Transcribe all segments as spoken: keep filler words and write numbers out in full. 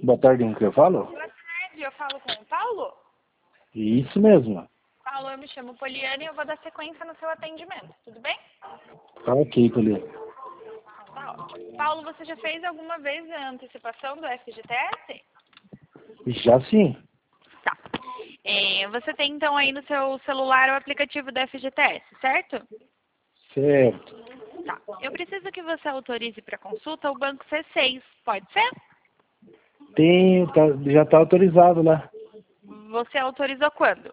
Boa tarde, com quem eu falo? Boa tarde, eu falo com o Paulo? Isso mesmo. Paulo, eu me chamo Poliana e eu vou dar sequência no seu atendimento, tudo bem? Tá ok, Poliana. Tá ótimo. Paulo, você já fez alguma vez a antecipação do F G T S? Já sim. Tá. É, você tem então aí no seu celular o aplicativo do F G T S, certo? Certo. Tá. Eu preciso que você autorize para consulta o banco C seis, pode ser? Tem, tá, já tá autorizado lá. Você autorizou quando?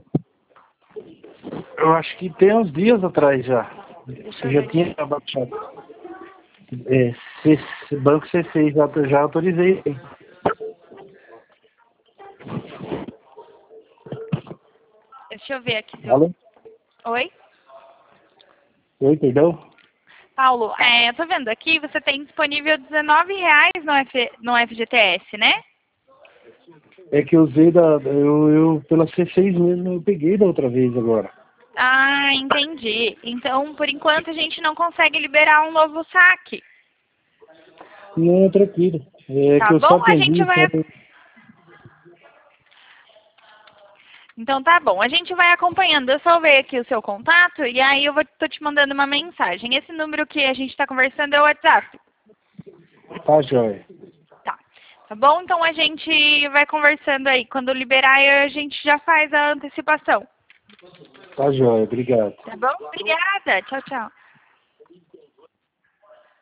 Eu acho que tem uns dias atrás já. Deixa Eu eu já ver tinha aqui. baixado. É, C, Banco C seis, já, já autorizei. Deixa eu ver aqui seu... Alô? Oi? Oi, perdão? Paulo, é, eu tô vendo aqui, você tem disponível dezenove reais no, F, no F G T S, né? É que eu usei da. Eu, eu pela C seis mesmo, eu peguei da outra vez agora. Ah, entendi. Então, por enquanto, a gente não consegue liberar um novo saque. Não, tranquilo. É Tá que eu só bom? A gente atendi. vai... Só... Então, tá bom. A gente vai acompanhando. Eu salvei aqui o seu contato e aí eu vou, tô te mandando uma mensagem. Esse número que a gente está conversando é o WhatsApp. Tá, joia. Tá. Tá bom? Então, a gente vai conversando aí. Quando liberar, a gente já faz a antecipação. Tá, joia. Obrigado. Tá bom? Obrigada. Tchau, tchau.